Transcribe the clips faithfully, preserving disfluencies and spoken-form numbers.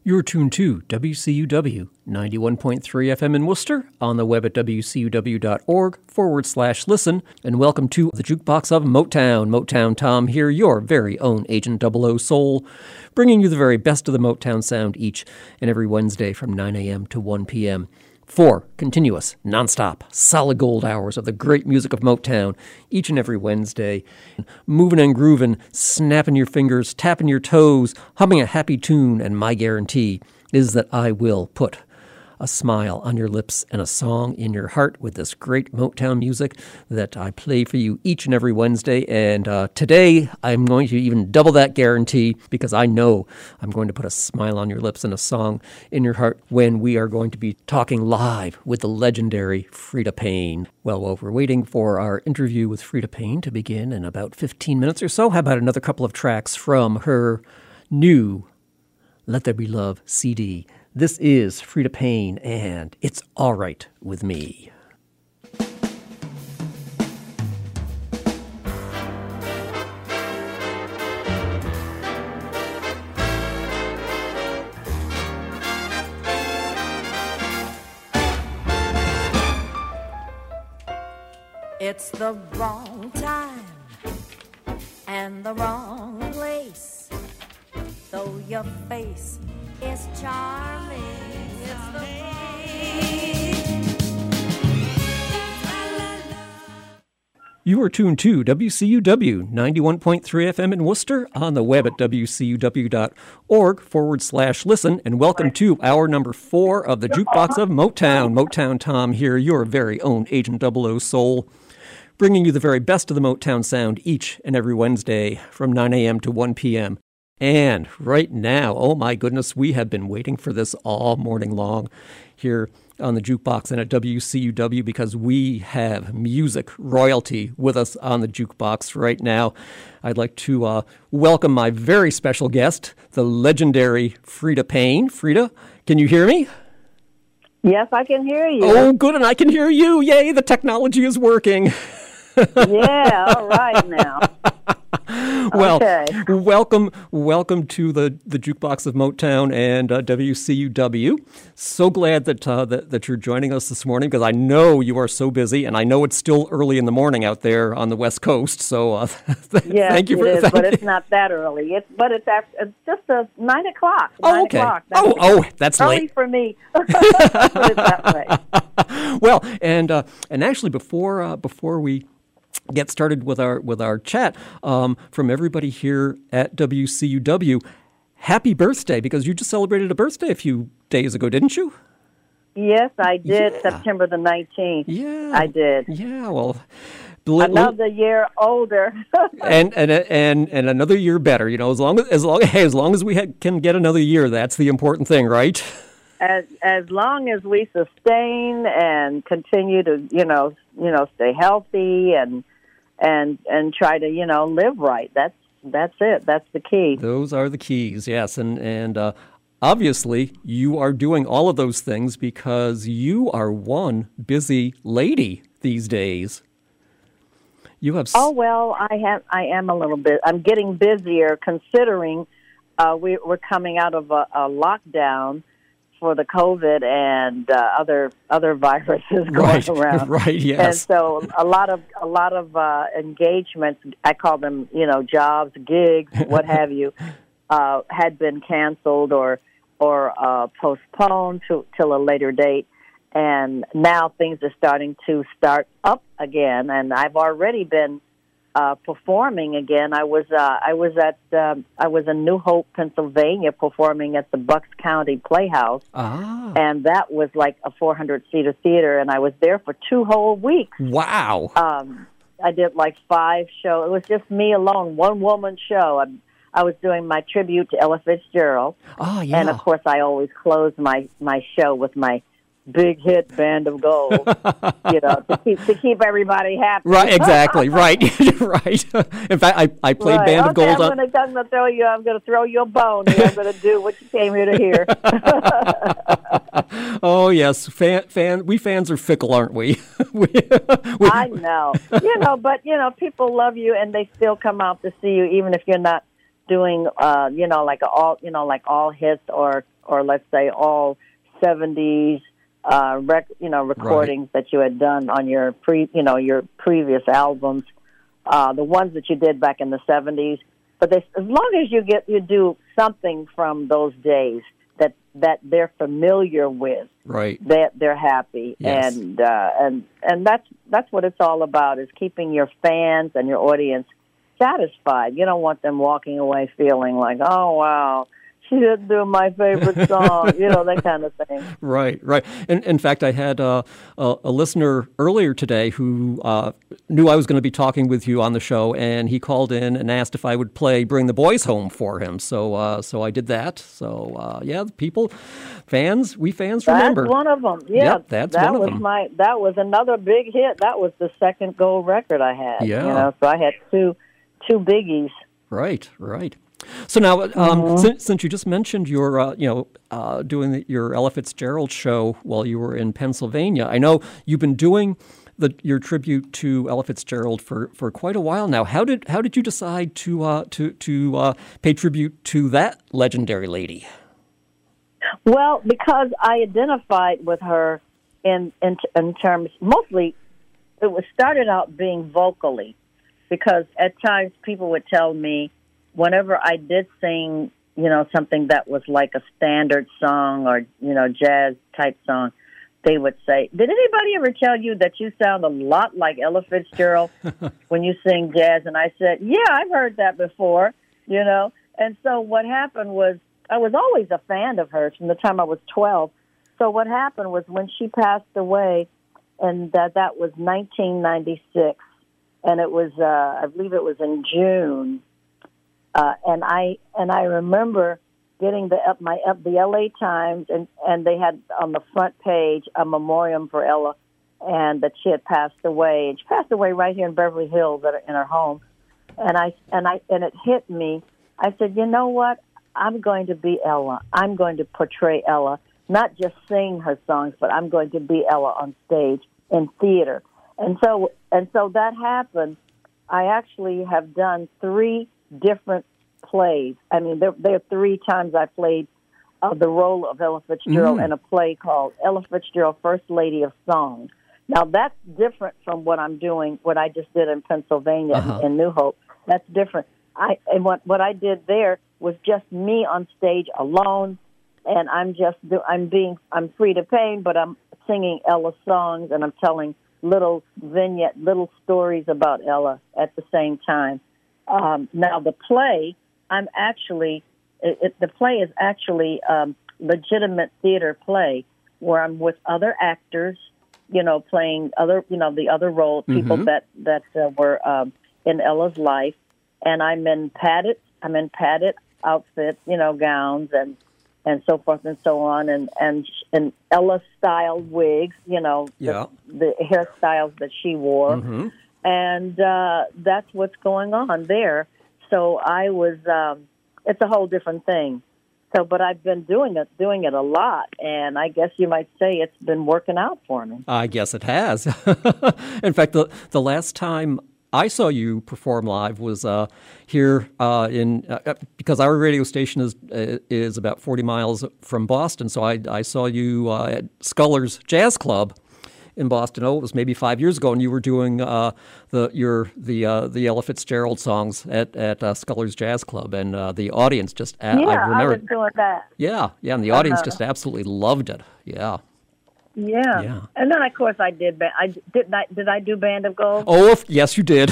You're tuned to W C U W ninety-one point three F M in Worcester, on the web at wcuw.org forward slash listen, and welcome to the Jukebox of Motown. Motown Tom here, your very own Agent double O Soul, bringing you the very best of the Motown sound each and every Wednesday from nine a.m. to one p.m. Four continuous, nonstop, solid gold hours of the great music of Motown each and every Wednesday. Moving and grooving, snapping your fingers, tapping your toes, humming a happy tune, and my guarantee is that I will put a smile on your lips and a song in your heart with this great Motown music that I play for you each and every Wednesday. And uh, today I'm going to even double that guarantee, because I know I'm going to put a smile on your lips and a song in your heart when we are going to be talking live with the legendary Freda Payne. Well, while we're waiting for our interview with Freda Payne to begin in about fifteen minutes or so, how about another couple of tracks from her new Let There Be Love C D. This is Freda Payne, and It's All Right With Me. It's the wrong time and the wrong place, though your face is charming. It's the You are tuned to W C U W ninety-one point three F M in Worcester, on the web at wcuw.org forward slash listen, and welcome to hour number four of the Jukebox of Motown. Motown Tom here, your very own Agent double O Soul, bringing you the very best of the Motown sound each and every Wednesday from nine a.m. to one p.m. And right now, oh my goodness, we have been waiting for this all morning long here on the Jukebox and at W C U W, because we have music royalty with us on the Jukebox right now. I'd like to uh, welcome my very special guest, the legendary Freda Payne. Freda, can you hear me? Yes, I can hear you. Oh, good, and I can hear you. Yay, the technology is working. Yeah, all right now. Well, okay. welcome, welcome to the, the Jukebox of Motown and uh, W C U W. So glad that, uh, that that you're joining us this morning, because I know you are so busy, and I know it's still early in the morning out there on the West Coast. So, uh, yes, thank you for it is, thank but you. it's not that early. It's but it's after, it's just a nine o'clock. Oh, nine okay. O'clock. That's Oh, oh, that's early late for me. Put it that way. Well, and uh, and actually, before uh, before we get started with our with our chat, um, from everybody here at W C U W, happy birthday, because you just celebrated a birthday a few days ago, didn't you? Yes, I did. Yeah. September the nineteenth. Yeah, I did. Yeah, well, bel- Another year older. and and and and another year better. You know, as long as as long hey, as long as we ha- can get another year, that's the important thing, right? As as long as we sustain and continue to, you know, you know, stay healthy and and and try to, you know, live right. That's that's it. That's the key. Those are the keys, yes. And and uh, obviously, you are doing all of those things because you are one busy lady these days. You have. S- oh well, I have. I am a little bit. I'm getting busier, considering uh, we, we're coming out of a, a lockdown for the COVID and uh, other other viruses going right, around. Right, yes. And so a lot of a lot of uh, engagements, I call them, you know, jobs, gigs, what have you, uh, had been canceled or or uh, postponed to till a later date. And now things are starting to start up again, and I've already been Uh, performing again. I was uh, I was at um, I was in New Hope, Pennsylvania, performing at the Bucks County Playhouse, ah. and that was like a four hundred seater theater, and I was there for two whole weeks. Wow! Um, I did like five shows. It was just me alone, one woman show. I, I was doing my tribute to Ella Fitzgerald, oh yeah, and of course I always close my my show with my big hit Band of Gold, you know, to keep to keep everybody happy. Right, exactly, right, right. In fact, I, I played right. Band okay, of Gold. I'm going to throw you. I'm going to throw you a bone here. I'm going to do what you came here to hear. Oh yes, fan, fan. We fans are fickle, aren't we? we, we I know, you know, but you know, people love you, and they still come out to see you, even if you're not doing, uh, you know, like all, you know, like all hits or, or let's say all seventies, uh, rec, you know, recordings right. that you had done on your pre, you know, your previous albums, uh, the ones that you did back in the seventies. But they, as long as you get, you do something from those days that, that they're familiar with, right? That they're happy, yes. and uh, and and that's that's what it's all about, is keeping your fans and your audience satisfied. You don't want them walking away feeling like, oh wow, she didn't do my favorite song, you know, that kind of thing. Right, right. In, in fact, I had uh, a, a listener earlier today who uh, knew I was going to be talking with you on the show, and he called in and asked if I would play "Bring the Boys Home" for him. So, uh, so I did that. So, uh, yeah, people, fans, we fans remember. That's one of them. Yeah, yep, that's that one of was them. my. That was another big hit. That was the second gold record I had. Yeah. You know, so I had two, two biggies. Right, right. So now, um, mm-hmm. since, since you just mentioned your, uh, you know, uh, doing the, your Ella Fitzgerald show while you were in Pennsylvania, I know you've been doing the, your tribute to Ella Fitzgerald for, for quite a while now. How did how did you decide to uh, to to uh, pay tribute to that legendary lady? Well, because I identified with her in in, in terms mostly, it was started out being vocally, because at times people would tell me, whenever I did sing, you know, something that was like a standard song or, you know, jazz type song, they would say, did anybody ever tell you that you sound a lot like Ella Fitzgerald when you sing jazz? And I said, yeah, I've heard that before, you know. And so what happened was, I was always a fan of hers from the time I was twelve. So what happened was, when she passed away, and that, that was nineteen ninety-six, and it was, uh, I believe it was in June. Uh, and I and I remember getting the my the L A Times, and, and they had on the front page a memoriam for Ella, and that she had passed away. And she passed away right here in Beverly Hills at, in her home. And I and I and it hit me. I said, you know what? I'm going to be Ella. I'm going to portray Ella, not just sing her songs, but I'm going to be Ella on stage in theater. And so and so that happened. I actually have done three different plays. I mean, there, there are three times I played uh, the role of Ella Fitzgerald mm. in a play called Ella Fitzgerald, First Lady of Song. Now, that's different from what I'm doing, what I just did in Pennsylvania uh-huh. in New Hope. That's different. I and what what I did there was just me on stage alone, and I'm just do, I'm being I'm free to pain, but I'm singing Ella songs, and I'm telling little vignette, little stories about Ella at the same time. Um, now, the play, I'm actually, it, it, the play is actually um, legitimate theater play, where I'm with other actors, you know, playing other, you know, the other roles, people mm-hmm. that, that uh, were um, in Ella's life. And I'm in padded, I'm in padded outfits, you know, gowns and, and so forth and so on, and, and, and Ella-styled wigs, you know, yeah. the, the hairstyles that she wore. Mm-hmm. And uh, that's what's going on there. So I was, um, it's a whole different thing. So, but I've been doing it, doing it a lot, and I guess you might say it's been working out for me. I guess it has. In fact, the the last time I saw you perform live was uh, here uh, in uh, because our radio station is uh, is about forty miles from Boston. So I I saw you uh, at Sculler's Jazz Club in Boston. Oh, it was maybe five years ago, and you were doing uh, the your the uh, the Ella Fitzgerald songs at at uh, Sculler's Jazz Club, and uh, the audience just uh, yeah, I remember I was doing that. Yeah, yeah, and the audience uh-huh. just absolutely loved it. Yeah, yeah, yeah. And then of course I did. Ba- I did. I, did I do Band of Gold? Oh, yes, you did.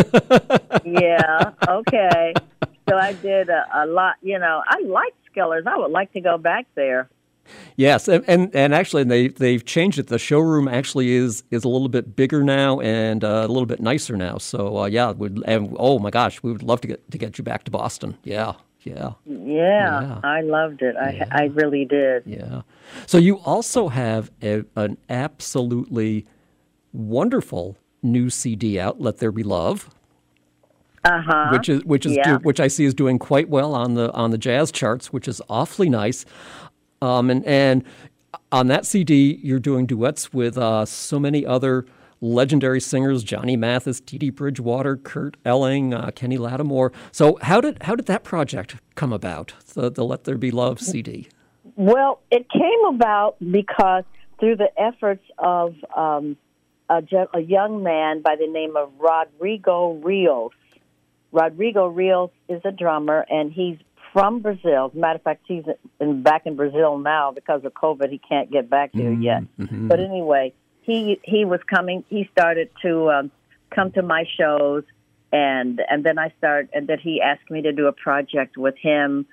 Yeah. Okay. So I did a, a lot. You know, I like Sculler's. I would like to go back there. Yes, and, and and actually they they've changed it. The showroom actually is is a little bit bigger now and uh, a little bit nicer now. So uh, yeah, would and oh my gosh, we would love to get to get you back to Boston. Yeah, yeah, yeah. yeah. I loved it. I yeah. I really did. Yeah. So you also have a, an absolutely wonderful new C D out, "Let There Be Love." Uh-huh. Which is which is yeah. do, which I see is doing quite well on the on the jazz charts, which is awfully nice. Um, and, and on that C D, you're doing duets with uh, so many other legendary singers Johnny Mathis, Dee Dee Bridgewater, Kurt Elling, uh, Kenny Lattimore. So how did how did that project come about, the, the Let There Be Love C D? Well, it came about because through the efforts of um, a, a young man by the name of Rodrigo Rios. Rodrigo Rios is a drummer, and he's from Brazil. As a matter of fact, he's in, back in Brazil now because of COVID. He can't get back here mm-hmm. yet. Mm-hmm. But anyway, he he was coming. He started to um, come to my shows, and and then I started, and then he asked me to do a project with him,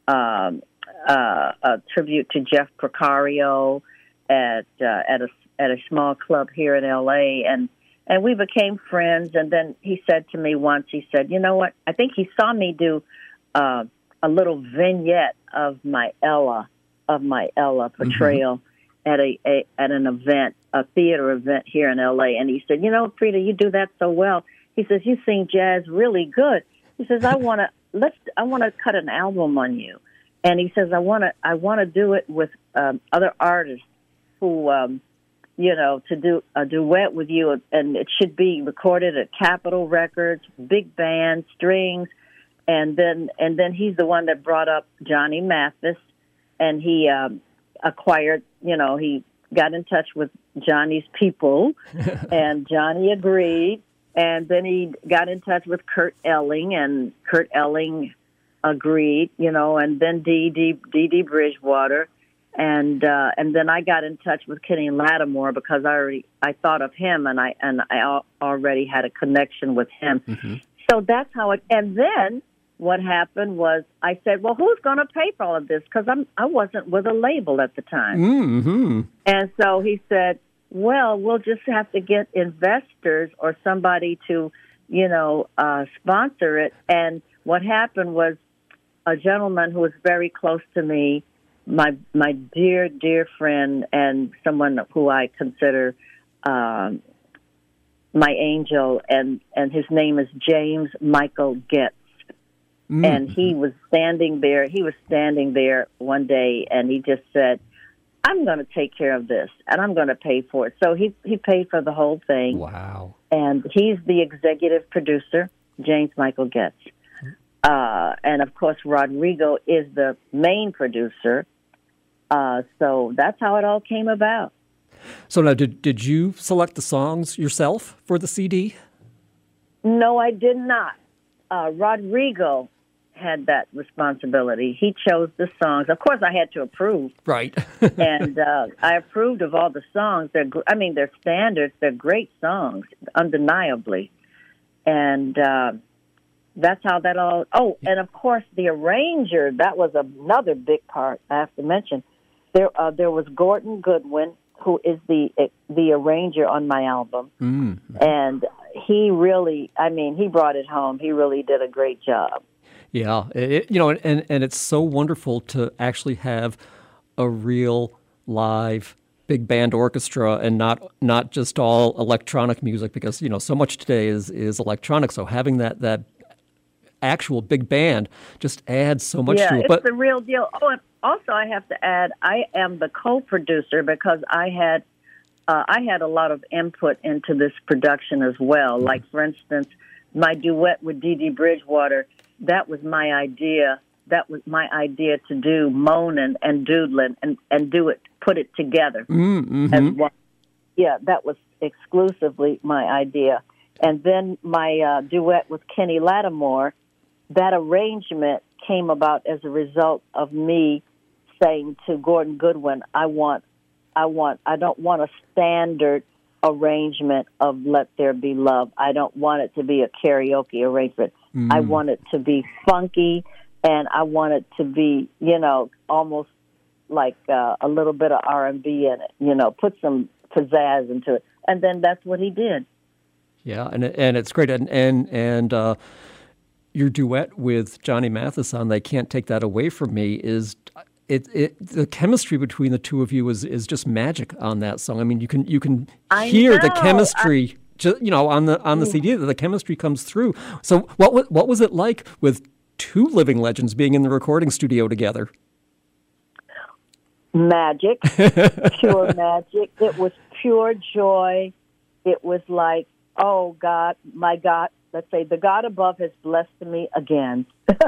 um, uh, a tribute to Jeff Procario at uh, at a at a small club here in L A, and. And we became friends, and then he said to me once, he said, you know what, I think he saw me do uh, a little vignette of my Ella, of my Ella portrayal mm-hmm. at a, a at an event, a theater event here in L A. And he said, you know, Frida, you do that so well. He says, you sing jazz really good. He says, I want to, let's, I want to cut an album on you. And he says, I want to, I want to do it with um, other artists who, um, you know, to do a duet with you, and it should be recorded at Capitol Records, big band, strings, and then and then he's the one that brought up Johnny Mathis, and he um, acquired, you know, he got in touch with Johnny's people, and Johnny agreed, and then he got in touch with Kurt Elling, and Kurt Elling agreed, you know, and then Dee Dee Dee Dee Bridgewater. And uh, and then I got in touch with Kenny Lattimore because I already I thought of him, and I and I al- already had a connection with him. Mm-hmm. So that's how it. And then what happened was I said, well, who's going to pay for all of this? Because I'm I wasn't with a label at the time. Mm-hmm. And so he said, well, we'll just have to get investors or somebody to, you know, uh, sponsor it. And what happened was a gentleman who was very close to me, my my dear, dear friend, and someone who I consider um, my angel, and, and his name is James Michael Getz. Mm-hmm. And he was standing there, he was standing there one day, and he just said, I'm going to take care of this, and I'm going to pay for it. So he, he paid for the whole thing. Wow. And he's the executive producer, James Michael Getz. Uh, and, of course, Rodrigo is the main producer. Uh, so that's how it all came about. So now, did did you select the songs yourself for the C D? No, I did not. Uh, Rodrigo had that responsibility. He chose the songs. Of course, I had to approve. Right. and uh, I approved of all the songs. They're, I mean, they're standards. They're great songs, undeniably. And uh, that's how that all... Oh, and of course, the arranger, that was another big part I have to mention. There uh, there was Gordon Goodwin, who is the the arranger on my album. Mm. And he really, I mean, he brought it home. He really did a great job. Yeah, it, you know, and, and it's so wonderful to actually have a real live big band orchestra and not not just all electronic music, because, you know, so much today is, is electronic. So having that, that actual big band just adds so much yeah, to it. It's but the real deal. Oh, and also I have to add, I am the co-producer because I had uh, I had a lot of input into this production as well. Mm-hmm. Like, for instance, my duet with Dee Dee Bridgewater, that was my idea. That was my idea to do moaning and doodling and, and do it, put it together. Mm-hmm. As one. Yeah, that was exclusively my idea. And then my uh, duet with Kenny Lattimore, that arrangement came about as a result of me saying to Gordon Goodwin, I want, I want, I don't want a standard arrangement of Let There Be Love. I don't want it to be a karaoke arrangement. Mm. I want it to be funky, and I want it to be, you know, almost like uh, a little bit of R and B in it, you know, put some pizzazz into it. And then that's what he did. Yeah, and and it's great. And, and, and uh, your duet with Johnny Mathis on They Can't Take That Away From Me is... It, it the chemistry between the two of you is, is just magic on that song. I mean, you can you can I hear know. the chemistry, I, just, you know, on the on the C D. The chemistry comes through. So, what was, what was it like with two living legends being in the recording studio together? Magic, pure magic. It was pure joy. it was like, oh, God, my God, let's say the God above has blessed me again.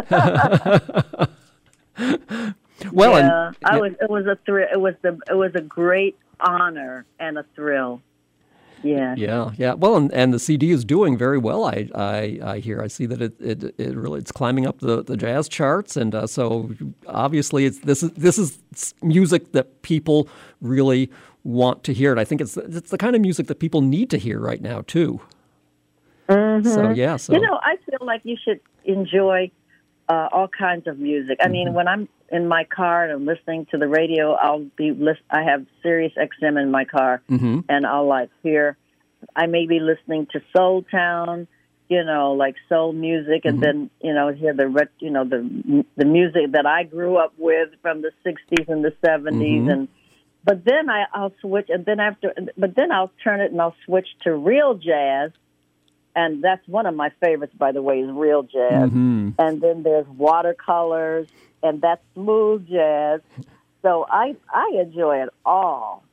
Well, yeah, and, I yeah. was. It was a thrill. It was the. It was a great honor and a thrill. Yeah. Yeah, yeah. Well, and, and the C D is doing very well. I, I, I hear. I see that it, it, it really it's climbing up the, the jazz charts, and uh, so obviously it's this is this is music that people really want to hear, and I think it's it's the kind of music that people need to hear right now too. Mm-hmm. So yeah, so you know, I feel like you should enjoy uh, all kinds of music. I mean, Mm-hmm. when I'm in my car and I'm listening to the radio, I'll be list- I have Sirius X M in my car, mm-hmm. and I'll like hear. I may be listening to Soul Town, you know, like soul music, and Mm-hmm. then you know hear the ret- you know the the music that I grew up with from the sixties and the seventies, Mm-hmm. and but then I, I'll switch, and then after, but then I'll turn it and I'll switch to real jazz. And that's one of my favorites, by the way, is real jazz. Mm-hmm. And then there's watercolors, and that's smooth jazz. So I I enjoy it all.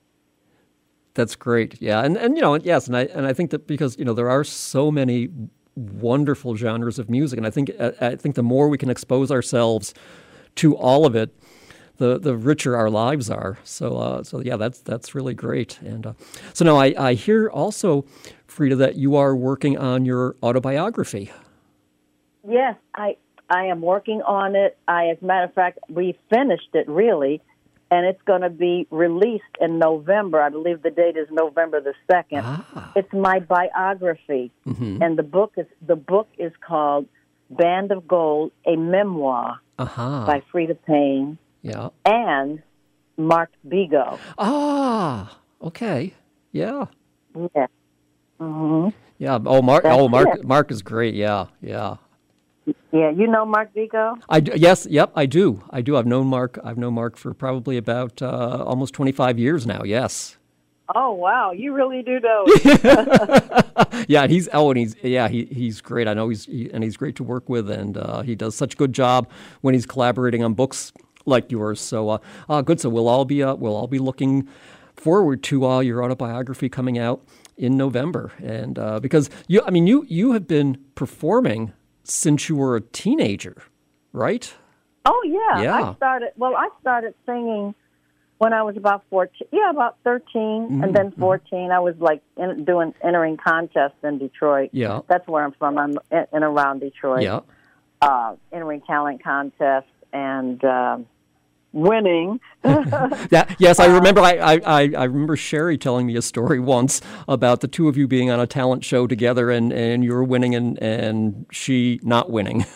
That's great. Yeah, and and you know, yes, and I and I think that because you know there are so many wonderful genres of music, and I think I, I think the more we can expose ourselves to all of it, the the richer our lives are. So uh, so yeah, that's that's really great. And uh, so now I I hear also, Frida, that you are working on your autobiography. Yes, I I am working on it. I, as a matter of fact, we finished it really, and it's going to be released in November. I believe the date is November the second. Ah. It's my biography, Mm-hmm. and the book is the book is called Band of Gold: A Memoir Aha. by Frida Payne Yeah. and Mark Bigo. Ah. Okay. Yeah. Yeah. Mm-hmm. Yeah. Oh, Mark. That's Oh, Mark. it. Mark is great. Yeah. Yeah. Yeah, you know Mark Bigo? I do, yes, yep, I do. I do. I've known Mark. I've known Mark for probably about uh, almost twenty-five years now. Yes. Oh, wow, you really do know. Yeah, and he's oh, and he's yeah, he he's great. I know he's he, and he's great to work with, and uh, he does such a good job when he's collaborating on books like yours. So, uh, uh good. So we'll all be uh, we'll all be looking forward to uh, your autobiography coming out in November, and uh, because you, I mean, you you have been performing since you were a teenager, right? Oh, yeah. Yeah. I started, well, I started singing when I was about fourteen. Yeah, about thirteen, Mm-hmm. and then fourteen. I was like in, doing entering contests in Detroit. Yeah. That's where I'm from. I'm in, in around Detroit. Yeah. Uh, entering talent contests and um, winning. That, yes, I remember. I, I, I I remember Sherry telling me a story once about the two of you being on a talent show together, and, and you were winning, and, and she not winning.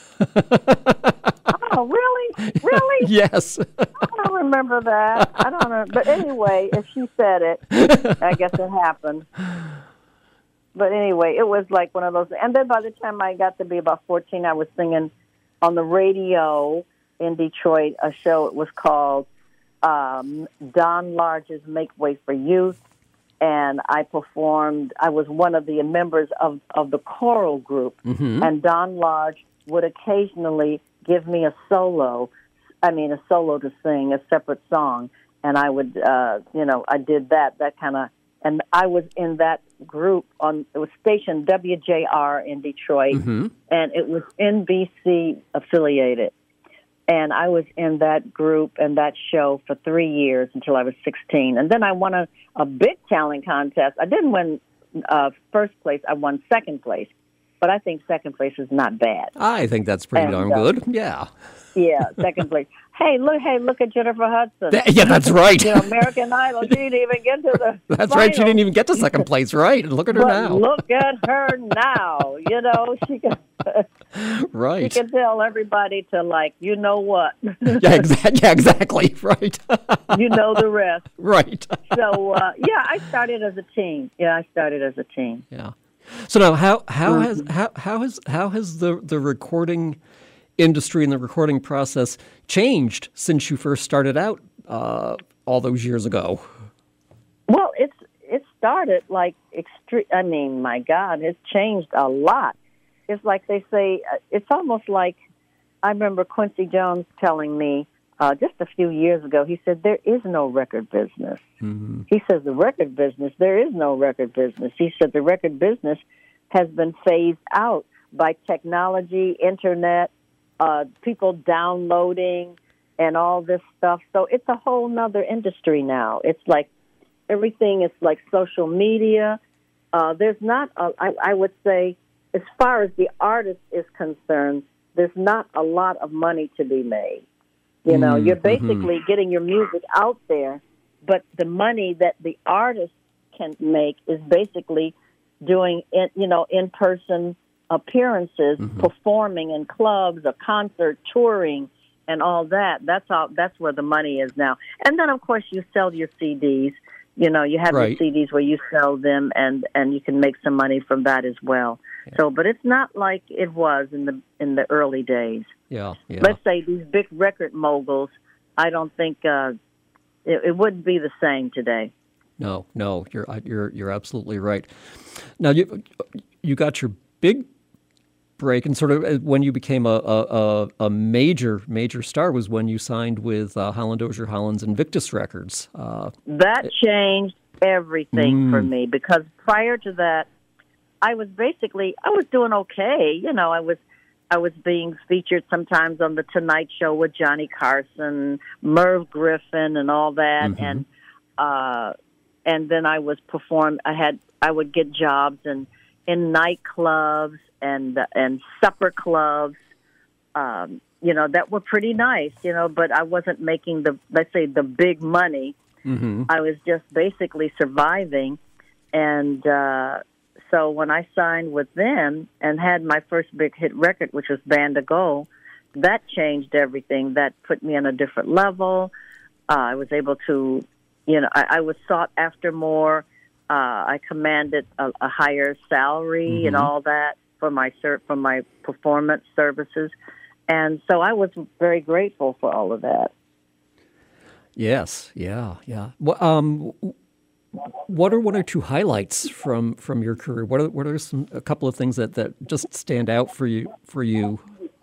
Oh, really? Really? Yes. I don't remember that. I don't know. But anyway, if she said it, I guess it happened. But anyway, it was like one of those. And then by the time I got to be about fourteen, I was singing on the radio in Detroit, a show. It was called um, Don Large's Make Way for Youth. And I performed, I was one of the members of, of the choral group. Mm-hmm. And Don Large would occasionally give me a solo, I mean, a solo to sing, a separate song. And I would, uh, you know, I did that, that kind of, and I was in that group on, it was station W J R in Detroit, Mm-hmm. and it was N B C affiliated. And I was in that group and that show for three years until I was sixteen. And then I won a, a big talent contest. I didn't win uh, first place. I won second place. But I think second place is not bad. I think that's pretty And, darn uh, good. Yeah. Yeah, second place. Hey, look! Hey, look at Jennifer Hudson. That- yeah, that's right. You know, American Idol. She didn't even get to the. That's right. She final. didn't even get to second place, right? And look at her But now. look at her now. You know, she can. She Right. can tell everybody to like. You know what? Yeah, exactly. Yeah, exactly. Right. You know the rest. Right. So uh, yeah, I started as a teen. Yeah, I started as a teen. Yeah. So now, how how has how how has how has the the recording industry and the recording process changed since you first started out uh, all those years ago? Well, it's it started like extreme. I mean, my God, it's changed a lot. It's like they say. uh, It's almost like I remember Quincy Jones telling me uh, just a few years ago. He said, there is no record business. Mm-hmm. He says, the record business, there is no record business. He said, the record business has been phased out by technology, internet, uh, people downloading, and all this stuff. So it's a whole nother industry now. It's like everything is like social media. Uh, there's not, a, I, I would say, as far as the artist is concerned, there's not a lot of money to be made. You know, Mm, you're basically mhm. getting your music out there, but the money that the artist can make is basically doing, in, you know, in-person appearances, Mhm. performing in clubs, a concert, touring, and all that. That's all. That's where the money is now. And then, of course, you sell your C Ds. You know, you have Right. your C Ds where you sell them, and, and you can make some money from that as well. So, but it's not like it was in the in the early days. Yeah, yeah. Let's say these big record moguls. I don't think uh, it, it wouldn't be the same today. No, no, you're you're you're absolutely right. Now you you got your big break, and sort of when you became a a, a major major star was when you signed with uh, Holland Dozier Holland's Invictus Records. Uh, That changed everything Mm. for me, because prior to that, I was basically I was doing okay. You know, I was I was being featured sometimes on the Tonight Show with Johnny Carson, Merv Griffin, and all that, Mhm. and uh, and then I was perform. I had I would get jobs in in nightclubs and and supper clubs. Um, you know, that were pretty nice. You know, but I wasn't making the let's say the big money. mhm. I was just basically surviving, and uh, so when I signed with them and had my first big hit record, which was Band to Go, that changed everything. That put me on a different level. Uh, I was able to, you know, I, I was sought after more. Uh, I commanded a, a higher salary and Mhm. all that for my ser- for my performance services, and so I was very grateful for all of that. Yes, yeah, yeah. Well, um, what are one or two highlights from, from your career? What are what are some a couple of things that, that just stand out for you for you?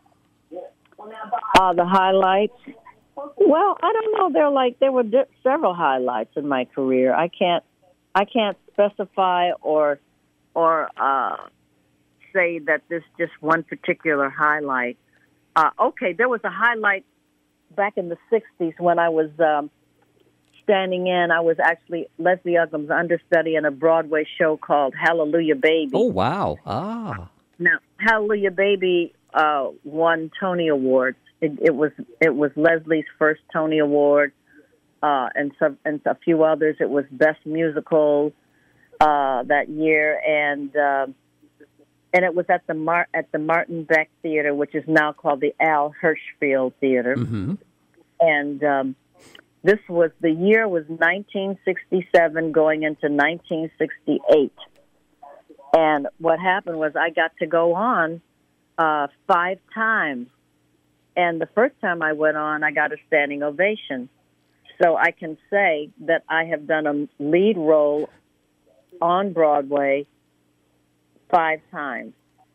Uh, the highlights. Well, I don't know. There like there were di- several highlights in my career. I can't I can't specify or or uh, say that there's just one particular highlight. Uh, okay, there was a highlight back in the sixties when I was um, standing in. I was actually Leslie Uggams' understudy in a Broadway show called Hallelujah Baby. Oh, wow. Ah. Now, Hallelujah Baby uh, won Tony Awards. It, it was it was Leslie's first Tony Award, uh, and some and a few others. It was Best Musical uh, that year, and uh, and it was at the Mar- at the Martin Beck Theater, which is now called the Al Hirschfield Theater. Mm-hmm. And um, this was the year was nineteen sixty-seven, going into nineteen sixty-eight. And what happened was I got to go on uh, five times. And the first time I went on, I got a standing ovation. So I can say that I have done a lead role on Broadway five times.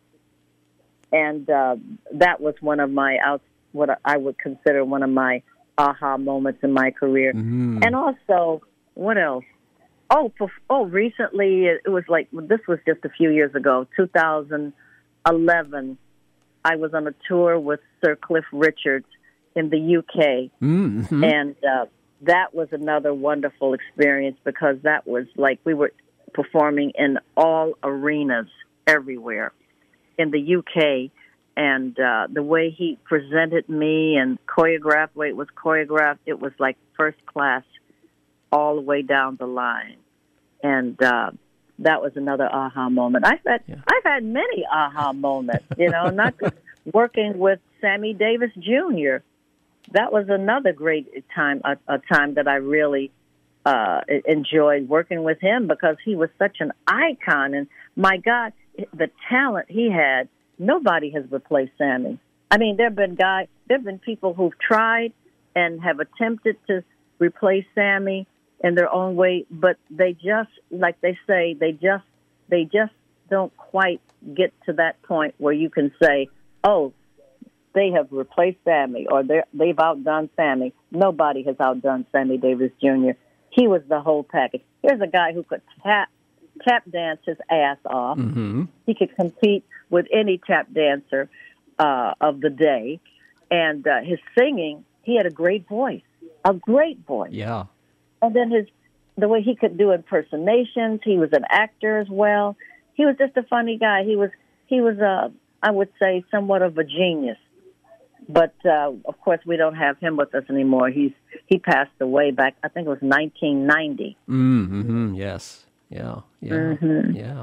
And uh, that was one of my, out, what I would consider one of my aha moments in my career. Mm-hmm. And also, what else? Oh, oh! Recently, it was like this was just a few years ago, two thousand eleven. I was on a tour with Sir Cliff Richard in the U K, Mm-hmm. and uh, that was another wonderful experience because that was like we were performing in all arenas everywhere in the U K, and uh, the way he presented me and choreographed, the way it was choreographed, it was like first class all the way down the line. And uh, that was another aha moment. I've had Yeah. I've had many aha moments, you know, not just working with Sammy Davis Junior That was another great time, a, a time that I really uh, enjoyed working with him because he was such an icon. And my God, the talent he had, nobody has replaced Sammy. I mean, there have been guys, there have been people who've tried and have attempted to replace Sammy in their own way, but they just, like they say, they just, they just don't quite get to that point where you can say, oh, they have replaced Sammy or they're, they've outdone Sammy. Nobody has outdone Sammy Davis Junior He was the whole package. Here's a guy who could tap tap dance his ass off. Mm-hmm. He could compete with any tap dancer uh, of the day. And uh, his singing, he had a great voice, a great voice. Yeah. And then his the way he could do impersonations, he was an actor as well. He was just a funny guy. He was, he was uh, I would say, somewhat of a genius. But, uh, of course, we don't have him with us anymore. He's He passed away back, I think it was nineteen ninety. Mm-hmm. Yes. Yeah. Yeah. Mm-hmm. Yeah.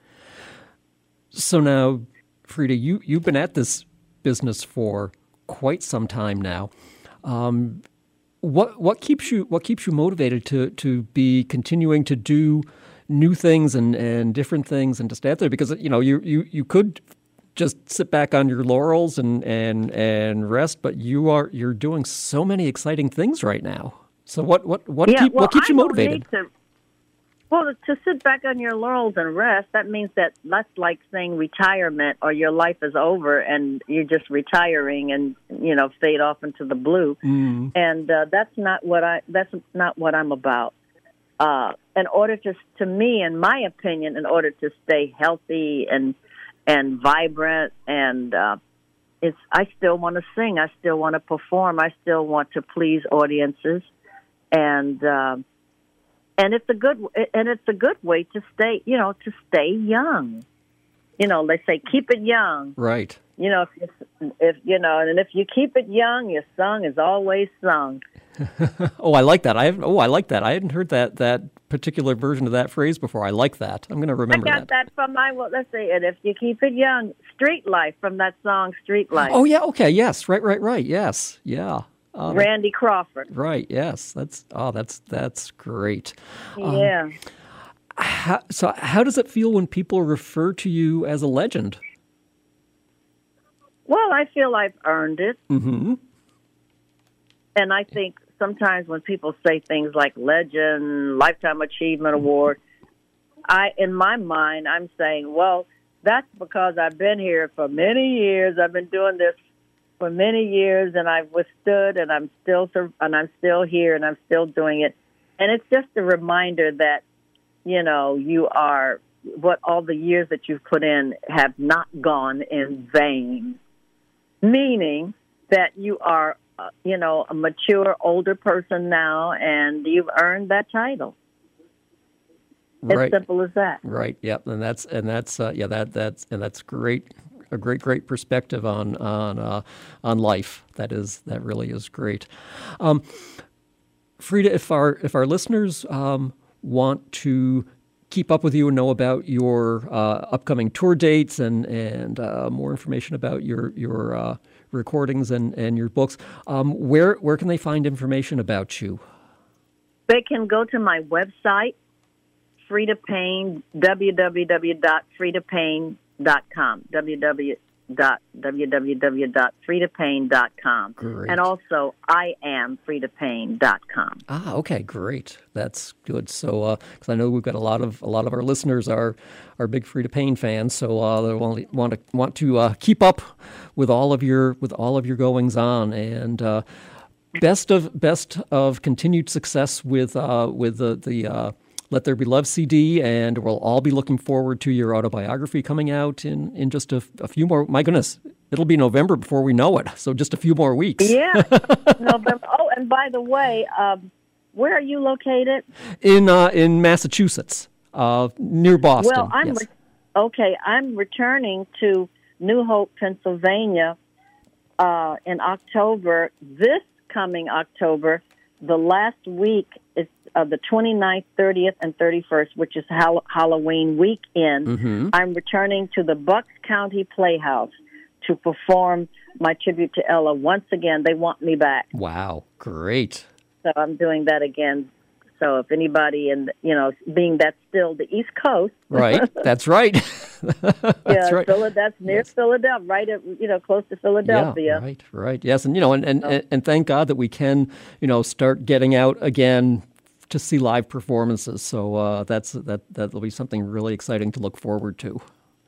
So now, Frida, you, you've been at this business for quite some time now. Um, what what keeps you what keeps you motivated to to be continuing to do new things and, and different things and to stay out there? Because, you know, you, you, you could just sit back on your laurels and, and, and rest, but you are you're doing so many exciting things right now. So what what what, yeah, keep, well, what keeps I you don't motivated? need to- Well, to sit back on your laurels and rest, that means that that's like saying retirement or your life is over and you're just retiring and, you know, fade off into the blue. Mm. And uh, that's not what I, that's not what I'm about. Uh, in order to, to me, in my opinion, in order to stay healthy and, and vibrant and, uh, it's, I still want to sing. I still want to perform. I still want to please audiences. And, uh, And it's a good and it's a good way to stay, you know, to stay young. You know, they say keep it young. Right. You know, if, if you know, and if you keep it young, your song is always sung. Oh, I like that. I have, oh, I like that. I hadn't heard that that particular version of that phrase before. I like that. I'm going to remember I got that. that from my well, let's say, and if you keep it young, Street Life from that song Street Life. Oh yeah. Okay. Yes. Right. Right. Right. Yes. Yeah. Uh, Randy Crawford. Right. Yes. That's oh, that's that's great. Yeah. Um, how, so, how does it feel when people refer to you as a legend? Well, I feel I've earned it, Mm-hmm. and I think sometimes when people say things like legend, lifetime achievement award, I, in my mind, I'm saying, well, that's because I've been here for many years. I've been doing this for many years, and I've withstood, and I'm still, and I'm still here, and I'm still doing it. And it's just a reminder that, you know, you are what all the years that you've put in have not gone in vain. Meaning that you are, uh, you know, a mature, older person now, and you've earned that title. Right. As simple as that. Right. Yep. And that's and that's uh, yeah that that's and that's great. A great, great perspective on on uh, on life. That is that really is great. Um, Frida, if our if our listeners um, want to keep up with you and know about your uh, upcoming tour dates and and uh, more information about your your uh, recordings and, and your books, um, where where can they find information about you? They can go to my website, Frida Payne, w w w dot frida payne dot com, w w w dot frida payne dot com, Great. and also I am frida payne dot com. Ah, okay, great. That's good. So, because uh, I know we've got a lot of a lot of our listeners are are big Frida Payne fans, so uh, they want want to want to uh, keep up with all of your with all of your goings on, and uh, best of best of continued success with uh, with the the. Uh, Let There Be Love C D, and we'll all be looking forward to your autobiography coming out in, in just a, a few more. My goodness, it'll be November before we know it, so just a few more weeks. Yeah. November. Oh, and by the way, um, where are you located? In uh, in Massachusetts, uh, near Boston. Well, I'm yes. re- okay. I'm returning to New Hope, Pennsylvania, uh, in October. This coming October, the last week is uh, the twenty-ninth, thirtieth, and thirty-first, which is Hall- Halloween weekend. Mm-hmm. I'm returning to the Bucks County Playhouse to perform my tribute to Ella once again. They want me back. Wow, great. So I'm doing that again. So if anybody, in the, you know, being that's still the East Coast. Right, that's right. that's yeah, right. Phila- that's near Yes. Philadelphia, right at, you know, close to Philadelphia. Yeah, right, right. Yes, and, you know, and, and, and, and thank God that we can, you know, start getting out again to see live performances. So uh, that's that that'll be something really exciting to look forward to.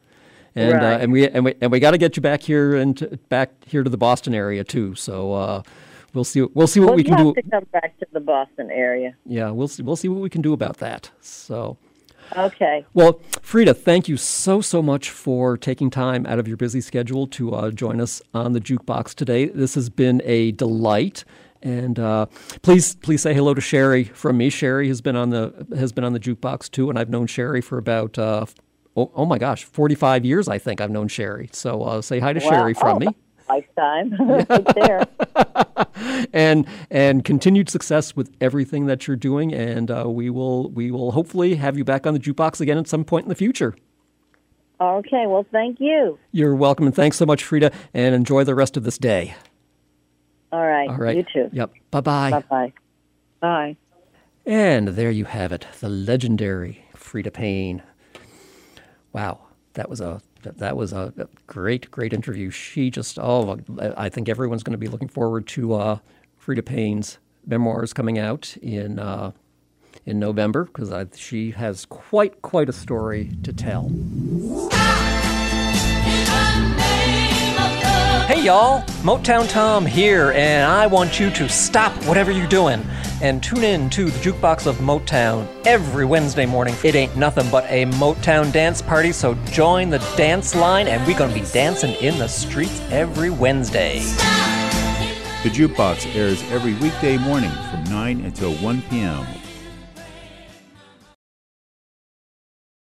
and Right. uh, and we and we and we got to get you back here and to, back here to the Boston area too. So uh, we'll see we'll see what Well, we you can have do. to come back to the Boston area. Yeah, we'll see we'll see what we can do about that. So. Okay. Well, Frida, thank you so, so much for taking time out of your busy schedule to uh, join us on the Jukebox today. This has been a delight. And uh, please, please say hello to Sherry from me. Sherry has been on the has been on the Jukebox too, and I've known Sherry for about uh, oh, oh my gosh, forty-five years. I think I've known Sherry. So uh, say hi to Wow. Sherry from Oh, me. Lifetime, right there. and and continued success with everything that you're doing. And uh, we will we will hopefully have you back on the Jukebox again at some point in the future. Okay. Well, thank you. You're welcome, and thanks so much, Frida. And enjoy the rest of this day. All right. All right. You too. Yep. Bye-bye. Bye-bye. Bye. And there you have it, the legendary Frida Payne. Wow, that was a that, that was a great, great interview. She just, oh, I think everyone's going to be looking forward to uh, Frida Payne's memoirs coming out in uh, in November, because she has quite, quite a story to tell. Hey y'all, Motown Tom here, and I want you to stop whatever you're doing and tune in to the Jukebox of Motown every Wednesday morning. It ain't nothing but a Motown dance party, so join the dance line, and we're gonna be dancing in the streets every Wednesday. The Jukebox airs every weekday morning from nine until one p.m.